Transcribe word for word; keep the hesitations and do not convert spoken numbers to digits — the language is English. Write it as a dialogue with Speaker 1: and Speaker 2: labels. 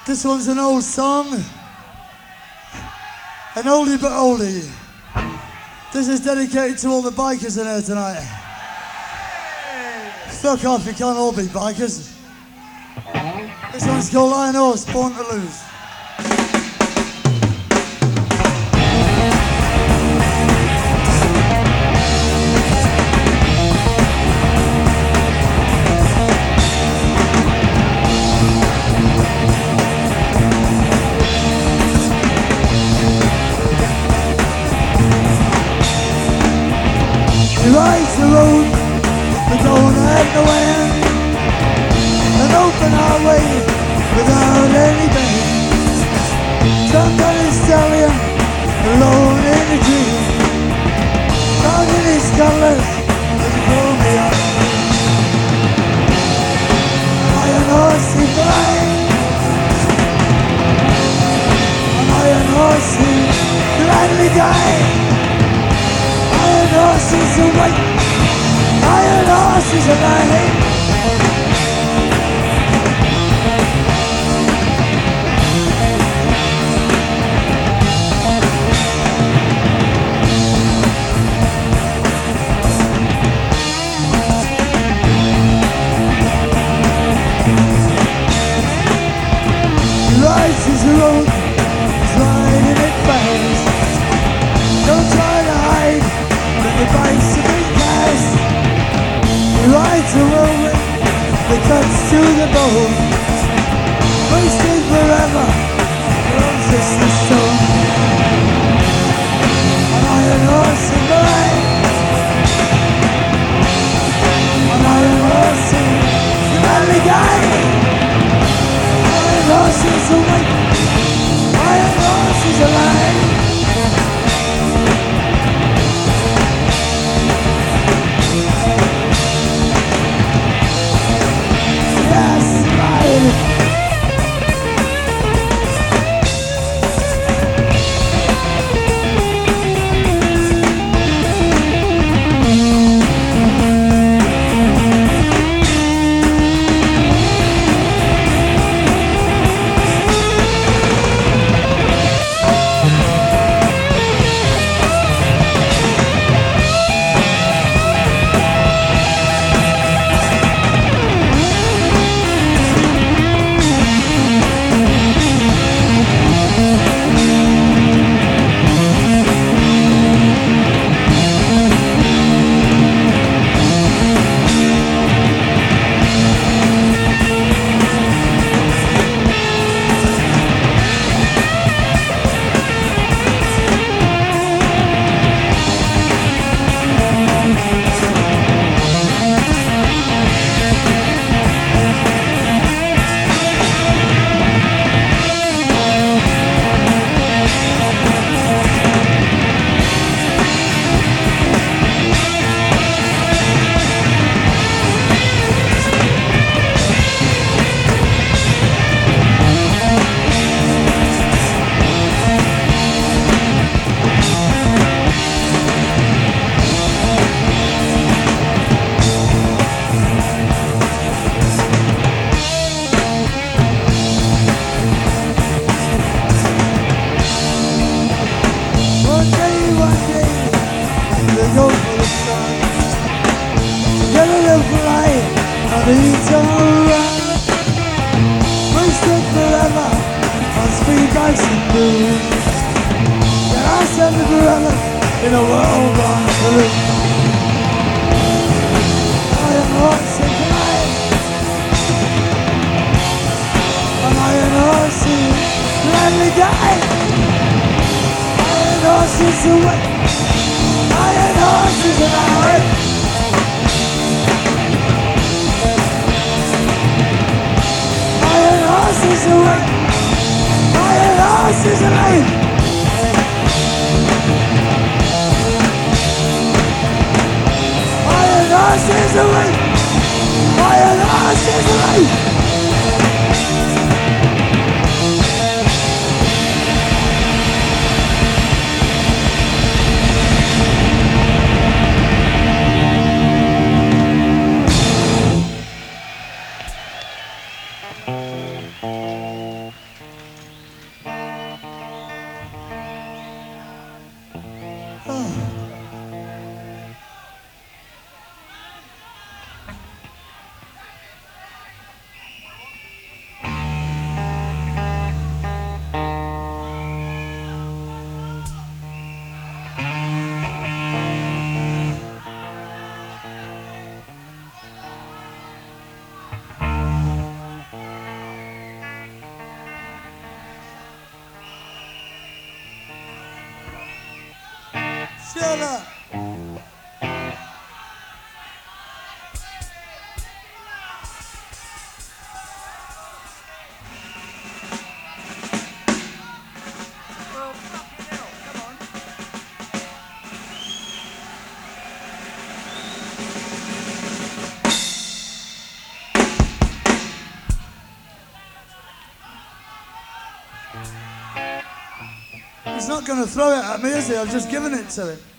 Speaker 1: This one's an old song. An oldie but oldie. This is dedicated to all the bikers in here tonight. Fuck off, you can't all be bikers. This one's called Lion Horse, Born to Lose. He rides the road, we don't have no end. An open highway without any bend. Drunk on his stallion, alone in a dream. Dog in his colors, they pull me up. Iron horse he flying. An iron horse he gladly die. Iron horse is awake, iron horse is alive. He rides his road, he's riding it fast. Don't try to hide when the bike's a big gas. He rides a whirlwind that cuts to the bone. Wasted forever, runs us the stone. An iron horse in the rain. An iron horse in the valley guy. Iron horse is awake, iron horse is alive. Shut up. He's not going to throw it at me, is he? I've just given it to him.